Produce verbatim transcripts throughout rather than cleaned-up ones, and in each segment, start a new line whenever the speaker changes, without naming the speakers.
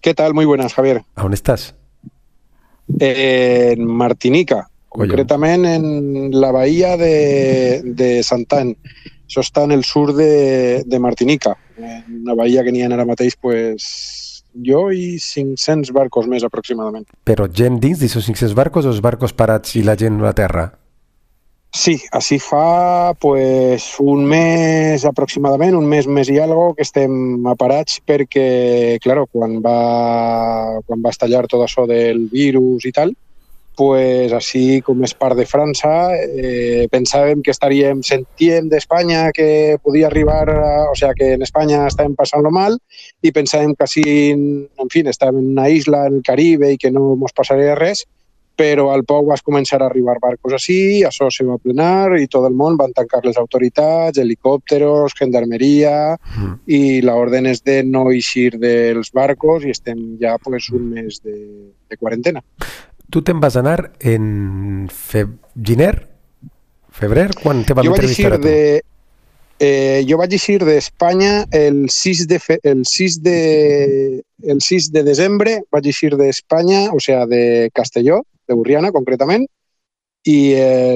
¿Qué tal? Muy buenas, Javier.
¿A on estàs?
En Martinica,
Collons.
concretament en la bahía de, de Santán. Això està en el sur de, de Martinica, una bahía que n'hi ha ara mateix, pues, jo i cinc-cents barcos més aproximadament.
Però gent dins d'aquests cinc-cents barcos o els barcos parats i la gent a terra?
Sí, així fa pues, un mes aproximadament, un mes, mes i algo, que estem aparats perquè, claro, quan va, quan va estallar tot això del virus i tal, pues, així com és part de França, eh, pensàvem que estaríem, sentíem d'Espanya que podia arribar, a, o sea, que en Espanya estàvem passant-lo mal i pensàvem que així, en fi, estàvem en una isla, en el Caribe, i que no ens passaria res, però al poc vas començar a arribar barcos així, això se va plenar i tot el món van tancar les autoritats, helicòpteros, gendarmeria, mm. i l'ordre és de no eixir dels barcos i estem ja pues, un mes de, de quarantena.
Tu te'n vas anar en fe... gener? Febrer? Quan te van entrevistar a tu?
De, eh, jo vaig eixir d'Espanya el sis de, fe, el sis de, el sis de desembre, vaig eixir d'Espanya, o sea, de Castelló, de Burriana, concretament, i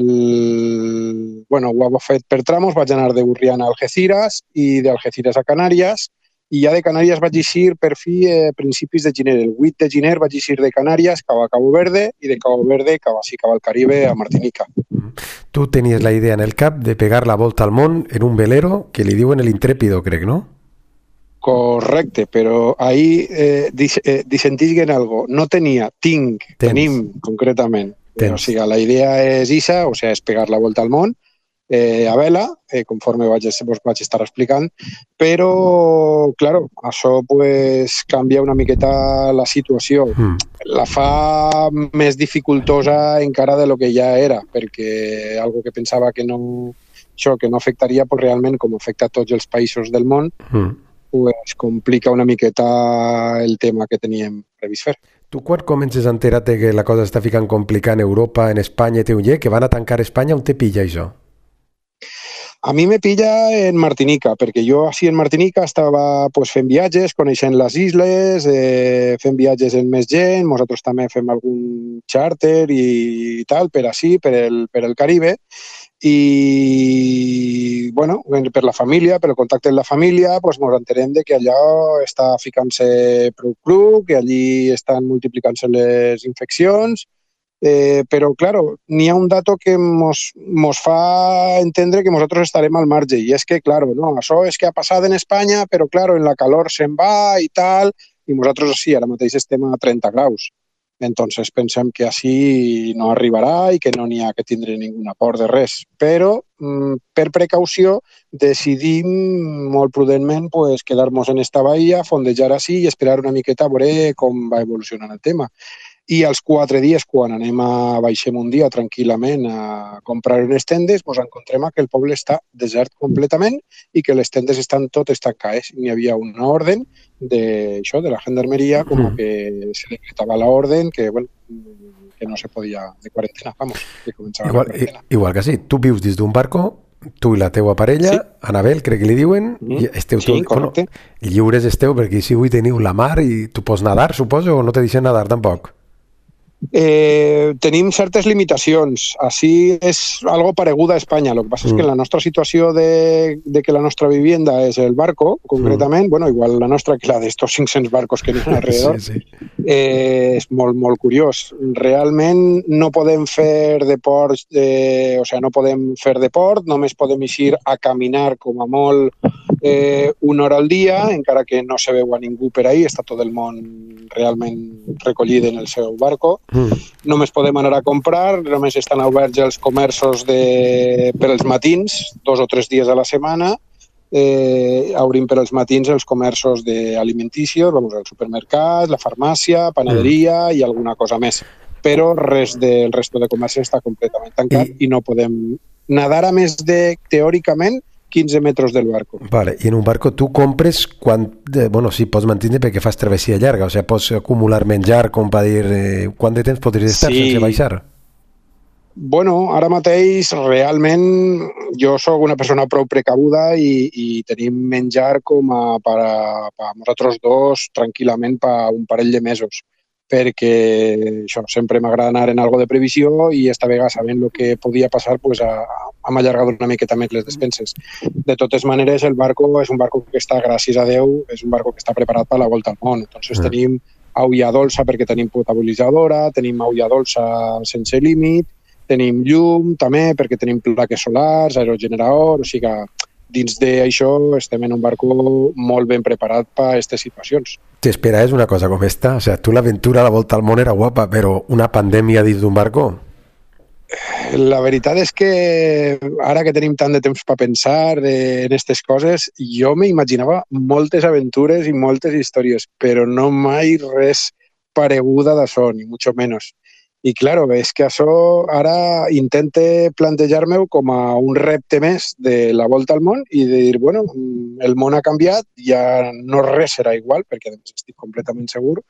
el, bueno, ho he fet per tramos, vaig anar de Burriana a Algeciras i d'Algeciras a Canàries, i ja de Canàries vaig eixir per fi a principis de gener. El vuit de gener vaig eixir de Canàries cap a Cabo Verde i de Cabo Verde cap, així, cap al Caribe, a Martinica.
Tu tenies la idea en el cap de pegar la volta al món en un velero que li diuen el Intrépido, crec, no?
Correcte, però ahí eh, dis, eh, dissentisguen algo. No tenia, tinc, Tens. tenim, concretament. Tens. O sigui, la idea és isa, o sigui, és pegar la volta al món eh, a vela, eh, conforme vaig, vos vaig estar explicant, però, claro, això pues, canvia una miqueta la situació. Mm. La fa més dificultosa encara de lo que ja era, perquè algo que pensava que no, això, que no afectaria, pues, realment, com afecta a tots els països del món, mm. pues complica una miqueta el tema que teníem previst fer.
Tu quan comences a enterar-te que la cosa està ficant complicada en Europa, en Espanya, té un llec, que van a tancar Espanya, on te pilla això?
A mi me pilla en Martinica, perquè jo així en Martinica estava pues, fent viatges, coneixent les isles, eh, fent viatges amb més gent, nosaltres també fem algun charter i, i tal, per així, per el, per el Caribe, i bueno, per la família, per el contacte amb la família, pues, ens entenem de que allà està ficant-se prou cru, que allí estan multiplicant-se les infeccions, eh, però, claro, n'hi ha un dato que mos, mos fa entendre que nosaltres estarem al marge, i és que, claro, no, això és que ha passat en Espanya, però, claro, en la calor se'n va i tal, i nosaltres sí, ara mateix estem a trenta graus. Entonces pensem que així no arribarà i que no n'hi ha que tindre ningun aport de res. Però, per precaució, decidim molt prudentment pues, quedar-nos en esta bahia, fondejar així i esperar una miqueta a veure com va evolucionant el tema. I als quatre dies, quan anem a baixem un dia tranquil·lament a comprar unes tendes, ens encontrem que el poble està desert completament i que les tendes estan totes tancades. Hi havia una ordre de, això, de la gendarmeria com a que se decretava l'ordre que, bueno, que no se podia de quarantena, vamos, que començava
igual,
la quarantena.
Igual que sí, tu vius dins d'un barco, tu i la teua parella, sí. Anabel, crec que li diuen, mm. i esteu
sí,
tot, bueno, lliures esteu, perquè si avui teniu la mar i tu pots nadar, suposo, o no te deixen nadar tampoc?
Eh, tenim certes limitacions. Així és algo pareguda a Espanya. El que passa mm. és que la nostra situació de, de que la nostra vivienda és el barco, concretament, mm. bueno, igual la nostra que la d'estos cinc-cents barcos que n'hi ha alrededor, sí, sí. Eh, és molt, molt curiós. Realment no podem fer deport, eh, o sigui, no podem fer deport, només podem eixir a caminar com a molt eh, una hora al dia, encara que no se veu a ningú per ahí, està tot el món realment recollit en el seu barco. Mm. Només podem anar a comprar, només estan oberts els comerços de, per als matins, dos o tres dies a la setmana, eh, obrim per als matins els comerços d'alimenticis, vamos, el supermercat, la farmàcia, panaderia mm. i alguna cosa més. Però res del resto de comerç està completament tancat i, i no podem nadar a més de, teòricament, quinze metres del barco.
Vale, i en un barco tu compres quan, eh, bueno, sí, pots mantenir perquè fas travessia llarga, o sigui, pots acumular menjar, com va dir, eh, quant de temps podries estar sí. sense baixar?
Bueno, ara mateix realment jo sóc una persona prou precabuda i, i tenim menjar com a per a, per a nosaltres dos tranquil·lament per un parell de mesos, perquè això, sempre m'agrada anar en algo de previsió i esta vegada sabent el que podia passar pues, a, hem allargat una miqueta més les despenses. De totes maneres, el barco és un barco que està, gràcies a Déu, és un barco que està preparat per la volta al món. Entonces mm. tenim aulla dolça perquè tenim potabilitzadora, tenim aulla dolça sense límit, tenim llum també perquè tenim plaques solars, aerogenerador, o sigui que dins d'això estem en un barco molt ben preparat per a aquestes situacions.
T'espera, és una cosa com esta? O sea, tu l'aventura a la volta al món era guapa, però una pandèmia dins d'un barco?
La veritat és que ara que tenim tant de temps per pensar en aquestes coses, jo m'imaginava moltes aventures i moltes històries, però no mai res pareguda d'això, ni mucho menos. I, claro, és que això ara intente plantejar-me com a un repte més de la volta al món i de dir, bueno, el món ha canviat, ja no res serà igual, perquè a més estic completament segur,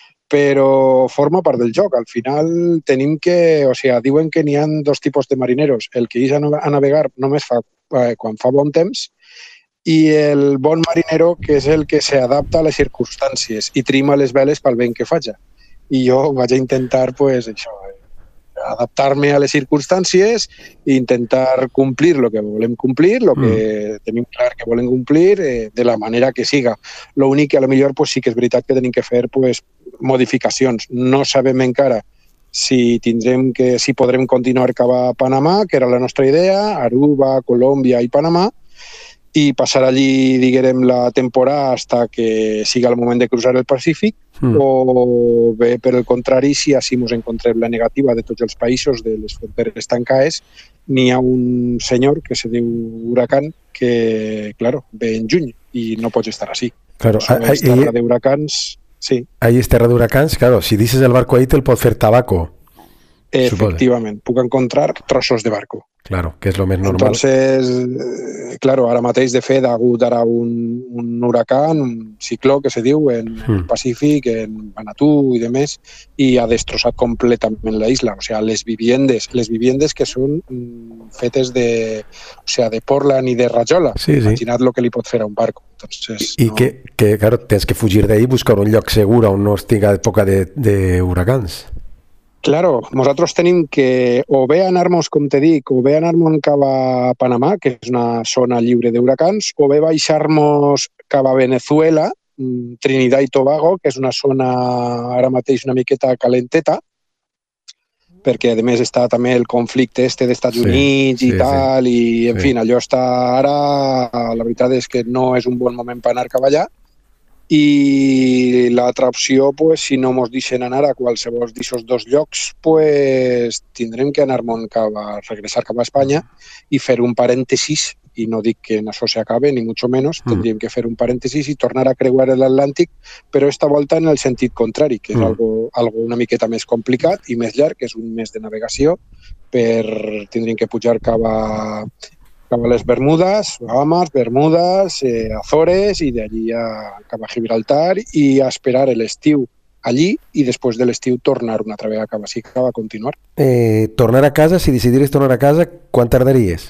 però forma part del joc. Al final tenim que, o sigui, diuen que n'hi ha dos tipus de marineros, el que ix a navegar només fa eh, quan fa bon temps i el bon marinero, que és el que s'adapta a les circumstàncies i trima les veles pel vent que faci. I jo vaig a intentar pues, això, adaptar-me a les circumstàncies i intentar complir el que volem complir, el que mm. tenim clar que volem complir, eh, de la manera que siga. L'únic que a lo millor pues, sí que és veritat que tenim que fer pues, modificacions. No sabem encara si tindrem que, si podrem continuar cap a Panamà, que era la nostra idea, Aruba, Colòmbia i Panamà, i passar allí, diguem, la temporada hasta que siga el moment de cruzar el Pacífic, mm. o bé, per el contrari, si així ens encontrem la negativa de tots els països de les fronteres tancades, n'hi ha un senyor que se diu Huracán que, claro, ve en juny i no pots estar així.
Claro,
Som
és
terra d'huracans, sí.
Ahí és terra d'huracans, claro, si dices el barco ahí te'l pot fer tabaco.
Efectivament, puc encontrar trossos de barco.
Claro, que és lo més normal.
Entonces, claro, ara mateix, de fet, ha hagut ara un, un huracán, un cicló, que se diu, en mm. el Pacífic, en Vanuatu i demés, i ha destrossat completament la isla. O sea, les viviendes, les viviendes que són fetes de, o sea, de portland i de rajola.
Sí, sí.
Imaginad lo que li pot fer a un barco. Entonces,
I
no...
que, que, claro, tens que fugir d'ahí, buscar un lloc segur on no estigui època de, de huracans.
Claro, nosaltres tenim que o bé anar-nos, com te dic, o bé anar-nos cap a Panamà, que és una zona lliure d'huracans, o bé baixar-nos cap a Venezuela, Trinidad i Tobago, que és una zona ara mateix una miqueta calenteta, perquè a més està també el conflicte este d'Estats sí, Units i sí, tal, sí. i en sí. fi, allò està ara, la veritat és que no és un bon moment per anar cap allà, i l'altra opció, pues, si no ens deixen anar a qualsevol d'aquests dos llocs, pues, tindrem que anar-nos cap a regressar cap a Espanya i fer un parèntesis, i no dic que en això s'acabe, ni mucho menos, mm. tindríem que fer un parèntesis i tornar a creuar l'Atlàntic, però esta volta en el sentit contrari, que és mm. algo, algo una miqueta més complicat i més llarg, que és un mes de navegació, per tindríem que pujar cap a cap a les Bermudes, Bahamas, Bermudes, eh, Azores i d'allí a, cap a Gibraltar i a esperar l'estiu allí i després de l'estiu tornar una altra vegada cap a Sica a continuar.
Eh, tornar a casa, si decidires tornar a casa, quan tardaries?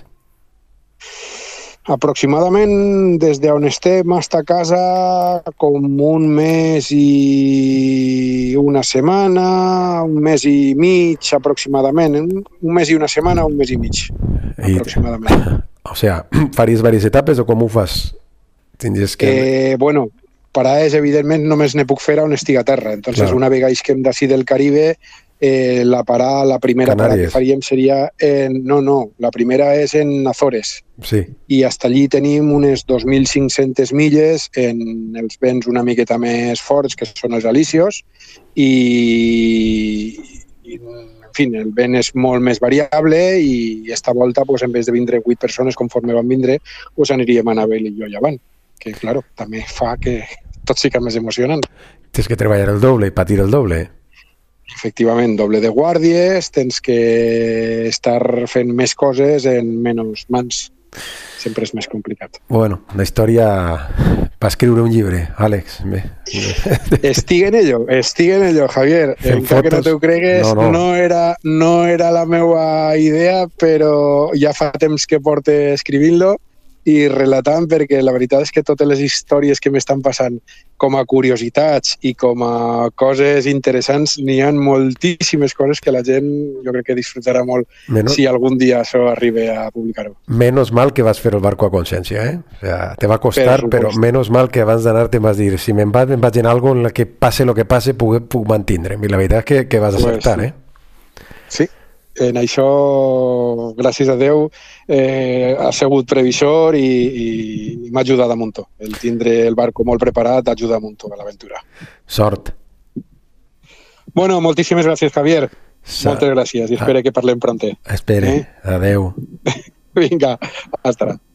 Aproximadament des d'on estem hasta casa com un mes i una setmana, un mes i mig aproximadament, un mes i una setmana, un mes i mig aproximadament.
O sea, faries diverses etapes o com ho fas? Tindries que...
Eh, bueno, parades evidentment només ne puc fer on estigui a terra, entonces claro. Una vegada que hem d'ací del Caribe, Eh, la parada, la primera
Canàries.
Parada que faríem seria en... No, no, la primera és en Azores.
Sí.
I hasta allí tenim unes dos mil cinc-centes milles en els vents una miqueta més forts, que són els alisios, i, i en fi, el vent és molt més variable i esta volta, pues, en vez de vindre vuit persones conforme van vindre, pues, aniríem a Anabel i jo llevant, que, claro, també fa que tot sigui més emocionant.
Tens que treballar el doble i patir el doble.
Efectivament, doble de guàrdies, tens que estar fent més coses en menys mans. sempre és més complicat.
Bueno, la història va escriure un llibre, Àlex.
Estic en ello, estic en ello, Javier. Encara que no t'ho cregues, no, no. No, era, no era la meva idea, però ja fa temps que porte escrivint-lo i relatant, perquè la veritat és que totes les històries que m'estan passant com a curiositats i com a coses interessants, n'hi ha moltíssimes coses que la gent jo crec que disfrutarà molt menos, si algun dia això arriba a publicar-ho.
Menos mal que vas fer el barco a consciència, eh? O sea, te va costar, per però menos mal que abans d'anar-te vas dir si me'n vaig, me'n vaig en algo en la que passe el que passe puc, puc mantindre'm. I la veritat és que, que vas acertar, pues, eh?
Sí. En això, gràcies a Déu, eh, ha sigut previsor i, i, i m'ha ajudat a muntó. El tindre el barco molt preparat ajuda a muntó a l'aventura.
Sort.
Bueno, moltíssimes gràcies, Javier. Sa Moltes gràcies i espero ah. que parlem pronte.
Espere. Eh? Adeu.
Vinga, hasta ara.